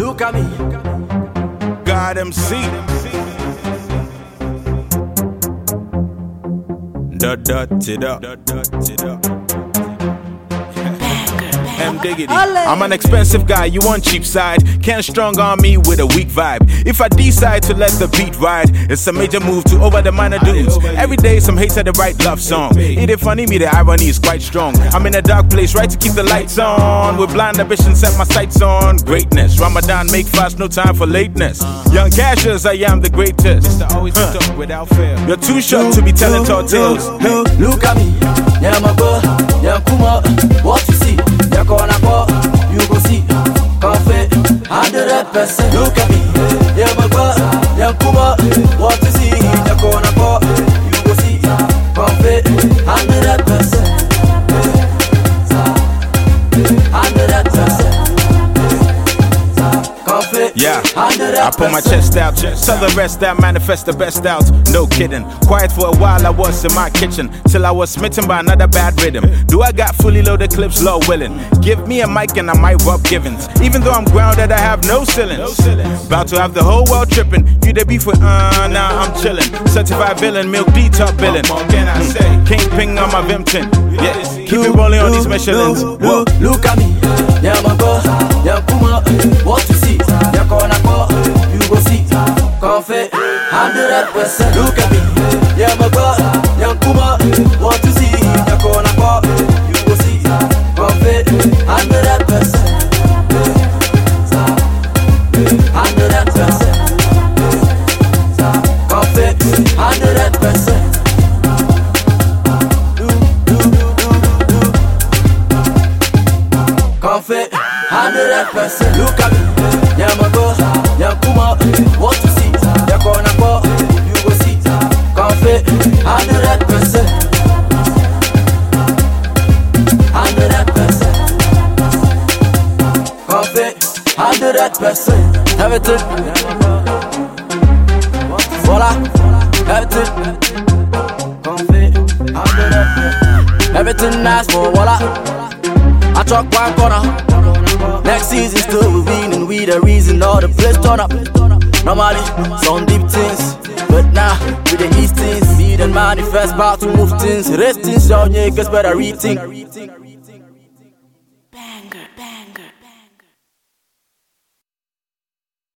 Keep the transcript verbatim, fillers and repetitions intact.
look at me. God M C. Dot dot it up. M Diggity. I'm an expensive guy, you want cheap side. Can't strong on me with a weak vibe. If I decide to let the beat ride, it's a major move to over the minor dudes. Every day some hate at the right love song. It ain't funny, me the irony is quite strong. I'm in a dark place, right to keep the lights on. With blind ambition, set my sights on greatness. Ramadan, make fast, no time for lateness. Young Cassius, I am the greatest. Huh. Without fail. You're too short to be telling tall tales. Hey, look at me. Yeah, my boy. Yeah, Kuma. What you see? Yeah, corner ball. You go see. Coffee. Hundred percent. Look at me. Yeah, my boy. Yeah, Kuma. What you see? Yeah, corner ball. You go see. Coffee. Hundred percent. Hundred percent. Yeah, I put my chest out, tell the rest that manifest the best out. No kidding, quiet for a while I was in my kitchen, till I was smitten by another bad rhythm. Do I got fully loaded clips, Lord willing? Give me a mic and I might rub givens. Even though I'm grounded, I have no ceilings. About to have the whole world tripping. You the beef with, uh, nah, I'm chilling. Certified villain, milk D top billing. What can I say? King ping on my Vimpton. Yeah, keep it rolling on these Michelins. Whoa. Look at me, yeah, my boy, yeah, Kuma. What you see? Yeah, corner ball, you go see. Coffee, hundred percent. Look at me, yeah, my boy, yeah, Kuma. What you see? Yeah, corner ball, you go see. Coffee, hundred percent. Hundred percent. Coffee, hundred percent. Coffee, hundred percent. Look at me, yeah, my boy, yeah, Kuma. What you see? Yeah, corner ball, you go see. Coffee, hundred percent. Hundred percent. Coffee, hundred percent. Everything, voila, everything. Coffee, hundred percent. Everything nice for voila. I truck one corner. Next season still we winning, we the reason all the place turn up. Normally, some deep things, but now with the east things, me and manifest about to move things. Rest things, y'all niggas better rethink.